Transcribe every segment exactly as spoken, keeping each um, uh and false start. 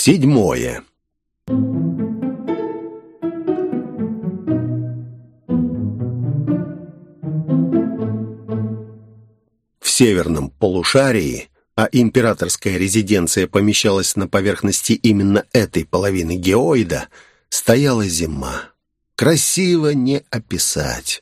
Седьмое. В северном полушарии, а императорская резиденция помещалась на поверхности именно этой половины геоида, стояла зима. Красиво не описать.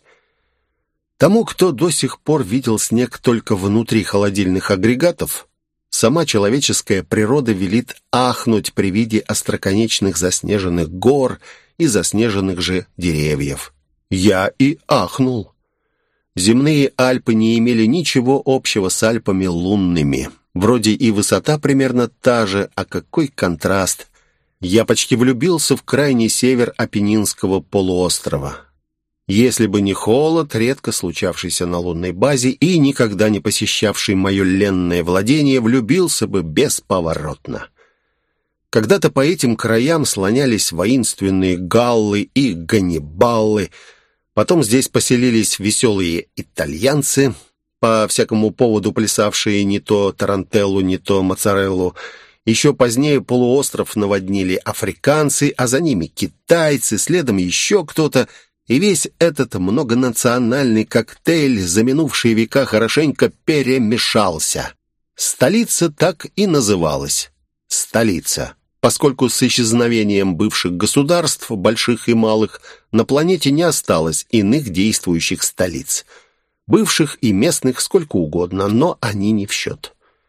Тому, кто до сих пор видел снег только внутри холодильных агрегатов, сама человеческая природа велит ахнуть при виде остроконечных заснеженных гор и заснеженных же деревьев. Я и ахнул. Земные Альпы не имели ничего общего с Альпами лунными. Вроде и высота примерно та же, а какой контраст. Я почти влюбился в крайний север Апеннинского полуострова. Если бы не холод, редко случавшийся на лунной базе и никогда не посещавший мое ленное владение, влюбился бы бесповоротно. Когда-то по этим краям слонялись воинственные галлы и ганнибалы. Потом здесь поселились веселые итальянцы, по всякому поводу плясавшие не то тарантеллу, не то моцареллу. Еще позднее полуостров наводнили африканцы, а за ними китайцы, следом еще кто-то. И весь этот многонациональный коктейль за минувшие века хорошенько перемешался. Столица так и называлась – столица, поскольку с исчезновением бывших государств, больших и малых, на планете не осталось иных действующих столиц. Бывших и местных сколько угодно, но они не в счет.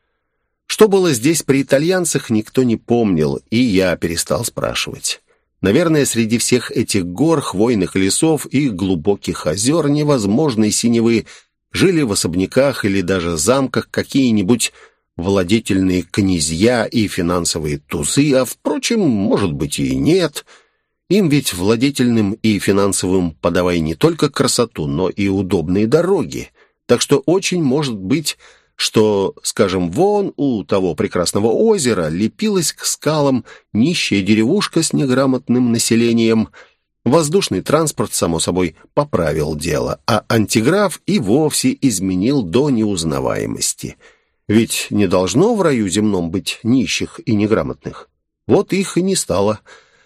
Что было здесь при итальянцах, никто не помнил, и я перестал спрашивать. Наверное, среди всех этих гор, хвойных лесов и глубоких озер невозможной синевы жили в особняках или даже замках какие-нибудь владетельные князья и финансовые тузы, а, впрочем, может быть и нет. Им ведь владетельным и финансовым подавай не только красоту, но и удобные дороги. Так что очень может быть, что, скажем, вон у того прекрасного озера лепилась к скалам нищая деревушка с неграмотным населением. Воздушный транспорт, само собой, поправил дело, а антиграф и вовсе изменил до неузнаваемости. Ведь не должно в раю земном быть нищих и неграмотных. Вот их и не стало.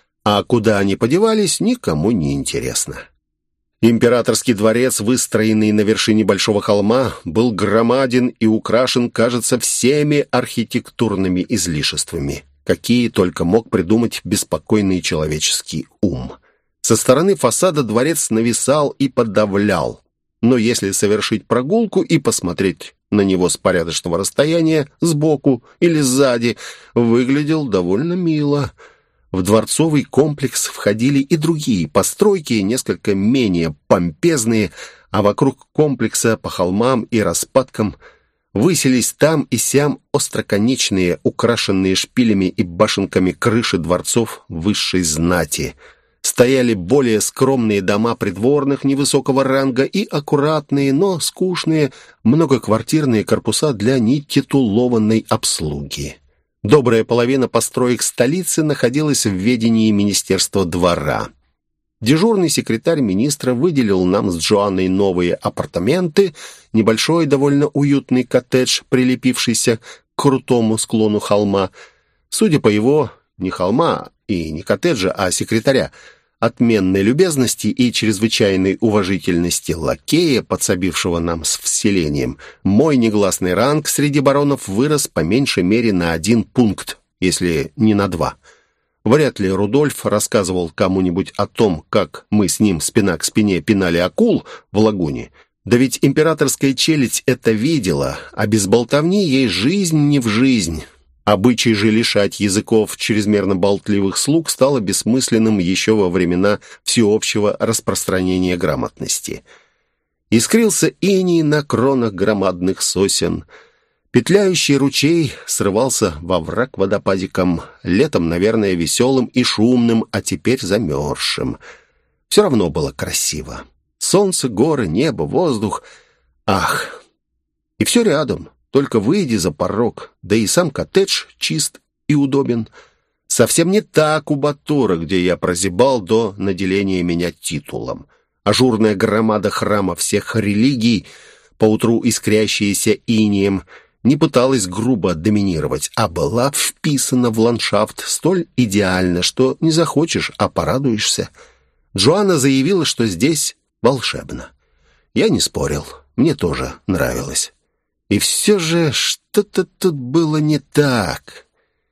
А куда они подевались, никому не интересно. Императорский дворец, выстроенный на вершине большого холма, был громаден и украшен, кажется, всеми архитектурными излишествами, какие только мог придумать беспокойный человеческий ум. Со стороны фасада дворец нависал и подавлял, но если совершить прогулку и посмотреть на него с порядочного расстояния, сбоку или сзади, выглядел довольно мило. В дворцовый комплекс входили и другие постройки, несколько менее помпезные, а вокруг комплекса по холмам и распадкам высились там и сям остроконечные, украшенные шпилями и башенками крыши дворцов высшей знати. Стояли более скромные дома придворных невысокого ранга и аккуратные, но скучные многоквартирные корпуса для нетитулованной обслуги. Добрая половина построек столицы находилась в ведении Министерства двора. Дежурный секретарь министра выделил нам с Джоанной новые апартаменты, небольшой, довольно уютный коттедж, прилепившийся к крутому склону холма. Судя по его, не холма и не коттеджа, а секретаря, отменной любезности и чрезвычайной уважительности лакея, подсобившего нам с вселением, мой негласный ранг среди баронов вырос по меньшей мере на один пункт, если не на два. Вряд ли Рудольф рассказывал кому-нибудь о том, как мы с ним спина к спине пинали акул в лагуне. Да ведь императорская челядь это видела, а без болтовни ей жизнь не в жизнь. Обычай же лишать языков чрезмерно болтливых слуг стало бессмысленным еще во времена всеобщего распространения грамотности. Искрился иней на кронах громадных сосен. Петляющий ручей срывался во враг водопадиком, летом, наверное, веселым и шумным, а теперь замерзшим. Все равно было красиво. Солнце, горы, небо, воздух. Ах! И все рядом. Только выйди за порог, да и сам коттедж чист и удобен. Совсем не так у Батура, где я прозябал до наделения меня титулом. Ажурная громада храма всех религий, поутру искрящаяся инеем, не пыталась грубо доминировать, а была вписана в ландшафт столь идеально, что не захочешь, а порадуешься. Джоанна заявила, что здесь волшебно. Я не спорил, мне тоже нравилось. И все же что-то тут было не так.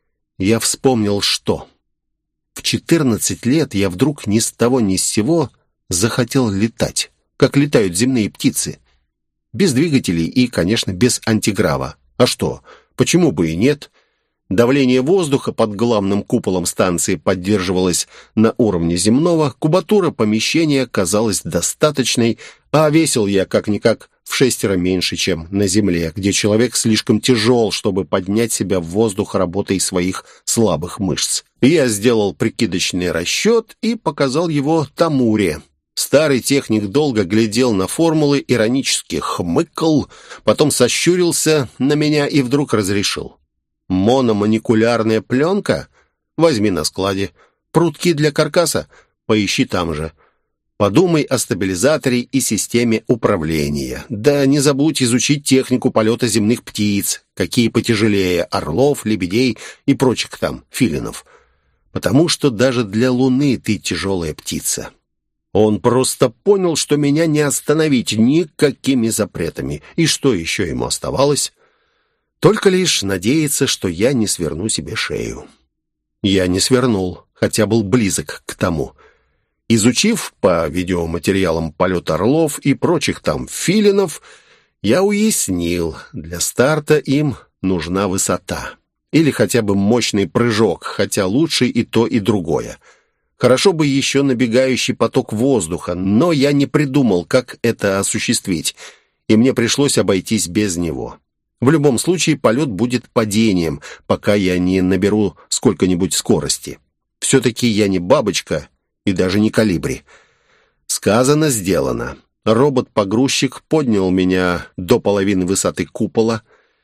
Я вспомнил, что... В четырнадцать лет я вдруг ни с того ни с сего захотел летать, как летают земные птицы. Без двигателей и, конечно, без антиграва. А что, почему бы и нет? Давление воздуха под главным куполом станции поддерживалось на уровне земного, кубатура помещения казалась достаточной, а весил я как-никак в шестеро меньше, чем на Земле, где человек слишком тяжел, чтобы поднять себя в воздух работой своих слабых мышц. Я сделал прикидочный расчет и показал его Тамуре. Старый техник долго глядел на формулы, иронически хмыкал, потом сощурился на меня и вдруг разрешил. «Мономаникулярная пленка? Возьми на складе. Прутки для каркаса? Поищи там же. Подумай о стабилизаторе и системе управления. Да не забудь изучить технику полета земных птиц, какие потяжелее, орлов, лебедей и прочих там филинов. Потому что даже для Луны ты тяжелая птица». Он просто понял, что меня не остановить никакими запретами. И что еще ему оставалось? Только лишь надеяться, что я не сверну себе шею. Я не свернул, хотя был близок к тому. Изучив по видеоматериалам полет орлов и прочих там филинов, я уяснил, для старта им нужна высота. Или хотя бы мощный прыжок, хотя лучше и то, и другое. Хорошо бы еще набегающий поток воздуха, но я не придумал, как это осуществить, и мне пришлось обойтись без него. В любом случае полет будет падением, пока я не наберу сколько-нибудь скорости. Все-таки я не бабочка и даже не колибри. Сказано, сделано. Робот-погрузчик поднял меня до половины высоты купола.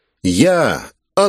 Я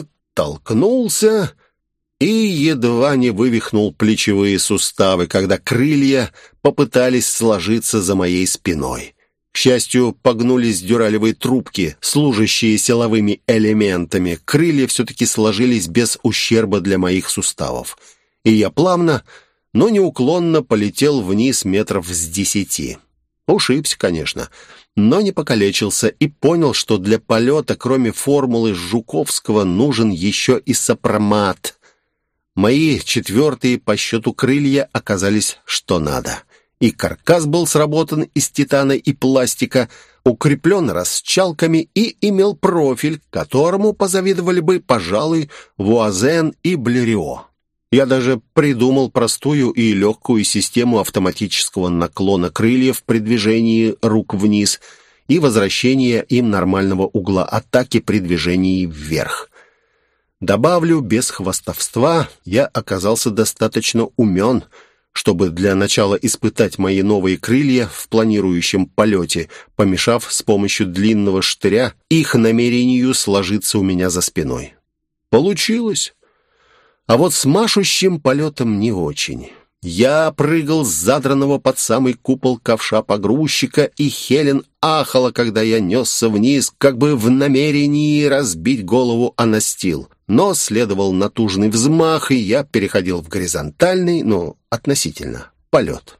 оттолкнулся и едва не вывихнул плечевые суставы, когда крылья попытались сложиться за моей спиной. К счастью, погнулись дюралевые трубки, служащие силовыми элементами. Крылья все-таки сложились без ущерба для моих суставов. И я плавно, но неуклонно полетел вниз метров с десяти. Ушибся, конечно, но не покалечился и понял, что для полета, кроме формулы Жуковского, нужен еще и сопромат. Мои четвертые по счету крылья оказались что надо. И каркас был сработан из титана и пластика, укреплен расчалками и имел профиль, которому позавидовали бы, пожалуй, Вуазен и Блерио. Я даже придумал простую и легкую систему автоматического наклона крыльев при движении рук вниз и возвращения им нормального угла атаки при движении вверх. Добавлю, без хвастовства, я оказался достаточно умен, чтобы для начала испытать мои новые крылья в планирующем полете, помешав с помощью длинного штыря их намерению сложиться у меня за спиной. Получилось. А вот с машущим полетом не очень. Я прыгал с задранного под самый купол ковша погрузчика, и Хелен ахала, когда я несся вниз, как бы в намерении разбить голову о настил. Но следовал натужный взмах, и я переходил в горизонтальный, ну, относительно, полет.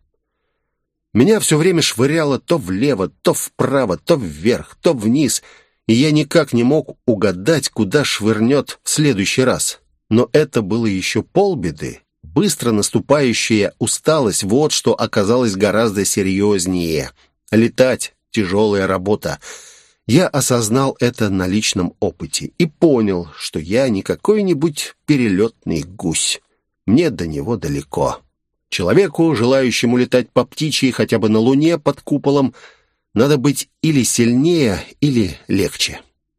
Меня все время швыряло то влево, то вправо, то вверх, то вниз, и я никак не мог угадать, куда швырнет в следующий раз. Но это было еще полбеды. Быстро наступающая усталость — вот что оказалось гораздо серьезнее. Летать — тяжелая работа. Я осознал это на личном опыте и понял, что я не какой-нибудь перелетный гусь. Мне до него далеко. Человеку, желающему летать по птичьей хотя бы на Луне под куполом, надо быть или сильнее, или легче.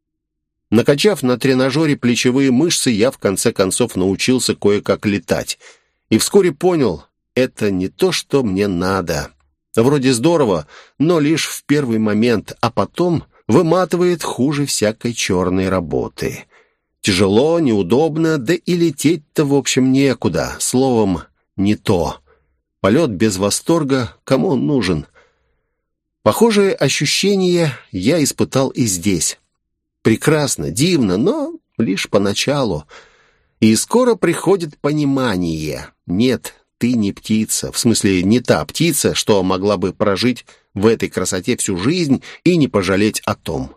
Накачав на тренажере плечевые мышцы, я в конце концов научился кое-как летать. И вскоре понял, это не то, что мне надо. Вроде здорово, но лишь в первый момент, а потом выматывает хуже всякой черной работы. Тяжело, неудобно, да и лететь-то, в общем, некуда. Словом, не то. Полет без восторга кому он нужен? Похожие ощущения я испытал и здесь. прекрасно, дивно, но лишь поначалу. И скоро приходит понимание. Нет, ты не птица, в смысле не та птица, что могла бы прожить в этой красоте всю жизнь и не пожалеть о том.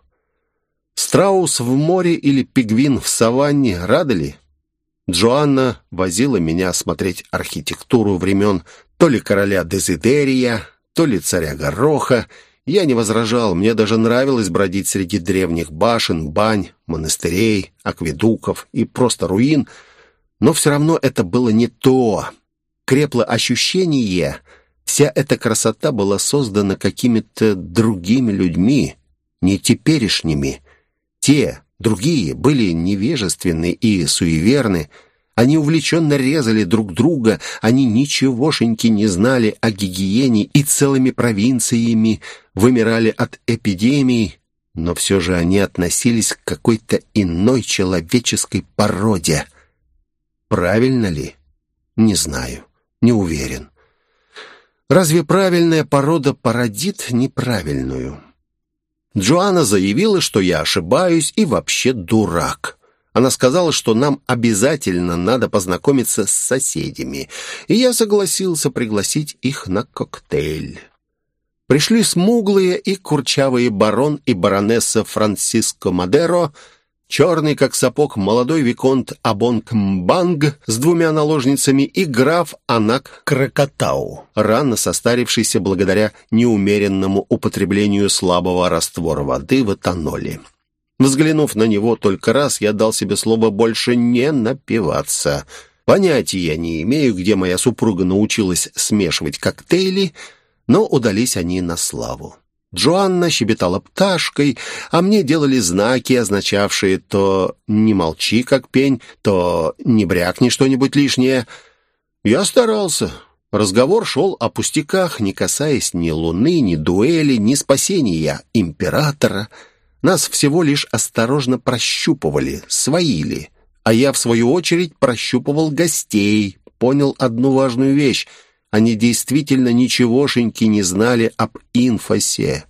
Страус в море или пингвин в саванне рады ли? Джоанна возила меня смотреть архитектуру времен то ли короля Дезидерия, то ли царя Гороха. Я не возражал, мне даже нравилось бродить среди древних башен, бань, монастырей, акведуков и просто руин, но все равно это было не то. Крепло ощущение, вся эта красота была создана какими-то другими людьми, не теперешними. Те, другие, были невежественны и суеверны. Они увлеченно резали друг друга, они ничегошеньки не знали о гигиене и целыми провинциями вымирали от эпидемий, но все же они относились к какой-то иной человеческой породе. Правильно ли? Не знаю, не уверен. Разве правильная порода породит неправильную? Джоанна заявила, что я ошибаюсь и вообще дурак. Она сказала, что нам обязательно надо познакомиться с соседями, и я согласился пригласить их на коктейль. Пришли смуглые и курчавые барон и баронесса Франсиско Мадеро, черный как сапог молодой виконт Абонг-Мбанг с двумя наложницами и граф Анак Кракатау, рано состарившийся благодаря неумеренному употреблению слабого раствора воды в этаноле. Взглянув на него только раз, я дал себе слово больше не напиваться. Понятия я не имею, где моя супруга научилась смешивать коктейли, но удались они на славу. Джоанна щебетала пташкой, а мне делали знаки, означавшие то «не молчи, как пень», то «не брякни что-нибудь лишнее». Я старался. Разговор шел о пустяках, не касаясь ни луны, ни дуэли, ни спасения императора. Нас всего лишь осторожно прощупывали, свои ли. А я, в свою очередь, прощупывал гостей, понял одну важную вещь. Они действительно ничегошеньки не знали об инфосе.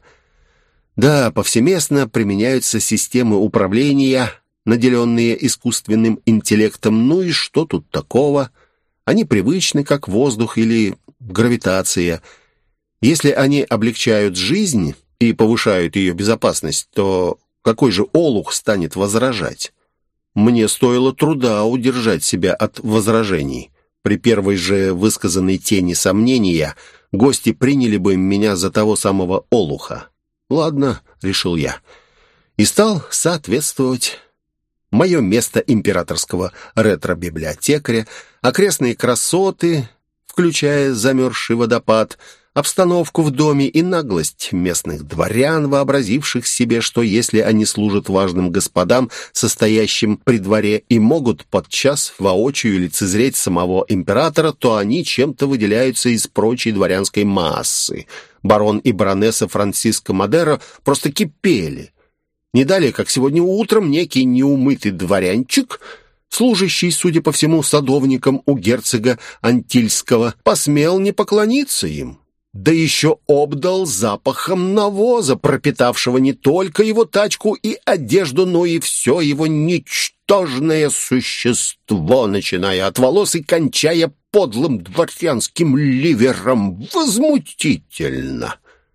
Да, повсеместно применяются системы управления, наделенные искусственным интеллектом. Ну и что тут такого? Они привычны, как воздух или гравитация. Если они облегчают жизнь и повышают ее безопасность, то какой же олух станет возражать? Мне стоило труда удержать себя от возражений. При первой же высказанной тени сомнения гости приняли бы меня за того самого олуха. «Ладно», — решил я, и стал соответствовать. Мое место императорского ретро-библиотекаря, окрестные красоты, включая замерзший водопад, обстановку в доме и наглость местных дворян, вообразивших себе, что если они служат важным господам, состоящим при дворе, и могут подчас воочию лицезреть самого императора, то они чем-то выделяются из прочей дворянской массы. Барон и баронесса Франсиско Мадеро просто кипели. Не далее, как сегодня утром, некий неумытый дворянчик, служащий, судя по всему, садовником у герцога Антильского, посмел не поклониться им. Да еще обдал запахом навоза, пропитавшего не только его тачку и одежду, но и все его ничтожное существо, начиная от волос и кончая подлым дворянским ливером. Возмутительно!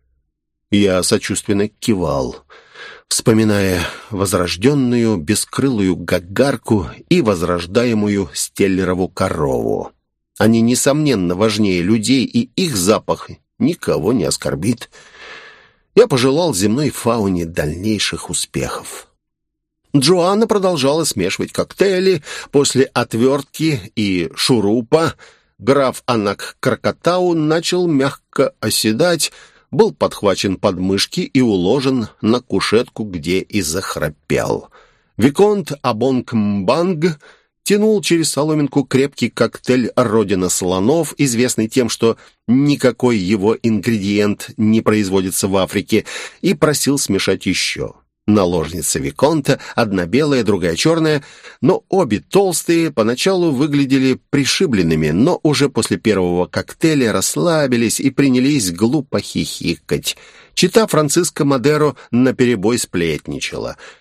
Я сочувственно кивал, вспоминая возрожденную бескрылую гагарку и возрождаемую стеллерову корову. Они, несомненно, важнее людей, и их запах никого не оскорбит. Я пожелал земной фауне дальнейших успехов. Джоанна продолжала смешивать коктейли. После отвертки и шурупа граф Анак Кракатау начал мягко оседать, был подхвачен под мышки и уложен на кушетку, где и захрапел. Виконт Абонг-Мбанг тянул через соломинку крепкий коктейль «Родина слонов», известный тем, что никакой его ингредиент не производится в Африке, и просил смешать еще. Наложница виконта, одна белая, другая черная, но обе толстые, поначалу выглядели пришибленными, но уже после первого коктейля расслабились и принялись глупо хихикать. Чита Франциско Мадеро наперебой сплетничала.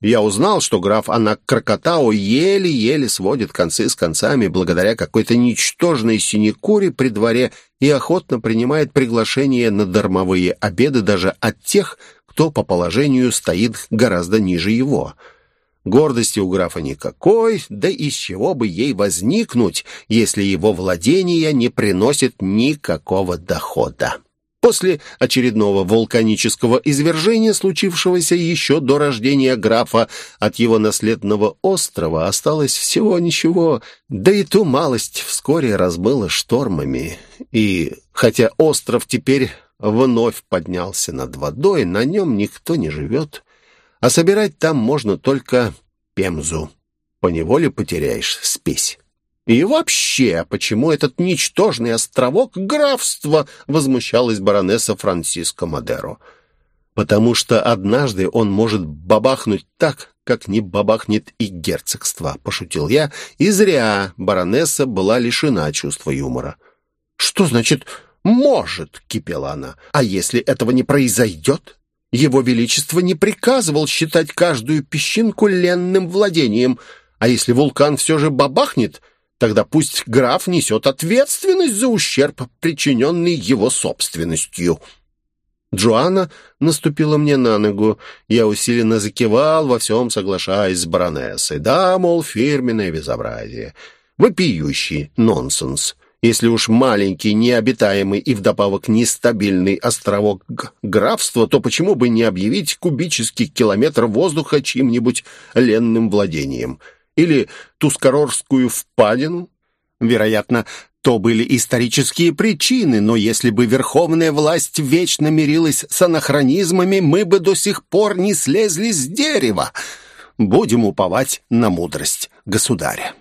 Я узнал, что граф Анак Крокотау еле-еле сводит концы с концами благодаря какой-то ничтожной синекуре при дворе и охотно принимает приглашения на дармовые обеды даже от тех, кто по положению стоит гораздо ниже его. Гордости у графа никакой, да из чего бы ей возникнуть, если его владения не приносят никакого дохода. После очередного вулканического извержения, случившегося еще до рождения графа, от его наследного острова осталось всего ничего, да и ту малость вскоре размыло штормами. И хотя остров теперь вновь поднялся над водой, на нем никто не живет, а собирать там можно только пемзу. Поневоле потеряешь спесь. «И вообще, почему этот ничтожный островок графства?» — возмущалась баронесса Франсиско Мадеро. «Потому что однажды он может бабахнуть так, как не бабахнет и герцогство», — пошутил я, и зря баронесса была лишена чувства юмора. «Что значит «может»?» — кипела она. «А если этого не произойдет? Его Величество не приказывал считать каждую песчинку ленным владением, а если вулкан все же бабахнет, тогда пусть граф несет ответственность за ущерб, причиненный его собственностью». Джоанна наступила мне на ногу. Я усиленно закивал, во всем соглашаясь с баронессой. Да, мол, фирменное безобразие. Вопиющий нонсенс. Если уж маленький, необитаемый и вдобавок нестабильный островок графства, то почему бы не объявить кубический километр воздуха чьим-нибудь ленным владением? Или Тускарорскую впадину? Вероятно, то были исторические причины, но если бы верховная власть вечно мирилась с анахронизмами, мы бы до сих пор не слезли с дерева. Будем уповать на мудрость государя.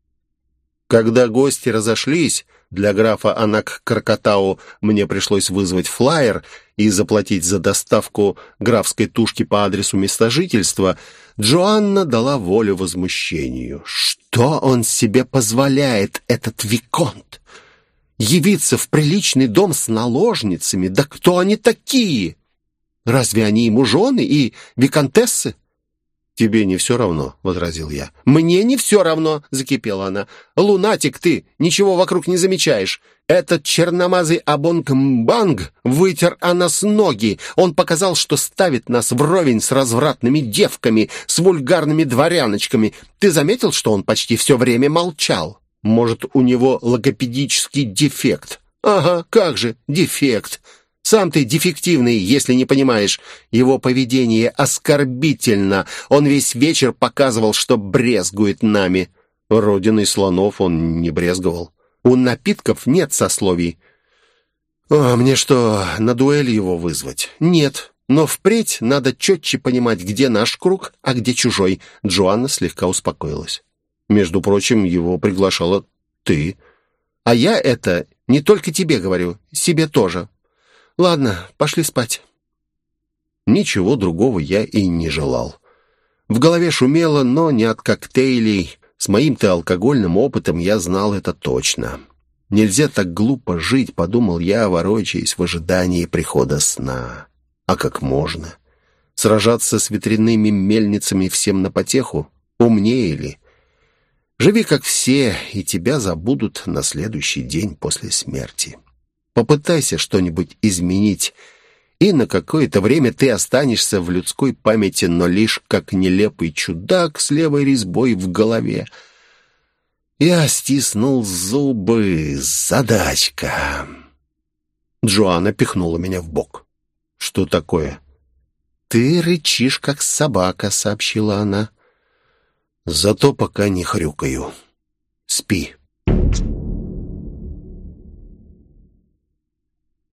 Когда гости разошлись, для графа Анак Крокотау мне пришлось вызвать флаер и заплатить за доставку графской тушки по адресу места жительства, Джоанна дала волю возмущению. Что он себе позволяет, этот виконт? Явиться в приличный дом с наложницами? Да кто они такие? Разве они ему жены и виконтессы? «Тебе не все равно», — возразил я. «Мне не все равно», — закипела она. «Лунатик ты, ничего вокруг не замечаешь. Этот черномазый Абонг-Мбанг вытер о нас ноги. Он показал, что ставит нас вровень с развратными девками, с вульгарными дворяночками. Ты заметил, что он почти все время молчал? Может, у него логопедический дефект?» «Ага, как же, дефект. Сам ты дефективный, если не понимаешь. Его поведение оскорбительно. Он весь вечер показывал, что брезгует нами». Родиной слонов он не брезговал. У напитков нет сословий. «О, мне что, на дуэль его вызвать?» «Нет, но впредь надо четче понимать, где наш круг, а где чужой». Джоанна слегка успокоилась. «Между прочим, его приглашала ты. А я это не только тебе говорю, себе тоже. Ладно, пошли спать». Ничего другого я и не желал. В голове шумело, но не от коктейлей. С моим-то алкогольным опытом я знал это точно. Нельзя так глупо жить, подумал я, ворочаясь в ожидании прихода сна. А как можно? Сражаться с ветряными мельницами всем на потеху? Умнее ли? Живи как все, и тебя забудут на следующий день после смерти. Попытайся что-нибудь изменить, и на какое-то время ты останешься в людской памяти, но лишь как нелепый чудак с левой резьбой в голове. Я стиснул зубы. Задачка. Джоанна пихнула меня в бок. «Что такое?» «Ты рычишь, как собака», — сообщила она. «Зато пока не хрюкаю. Спи».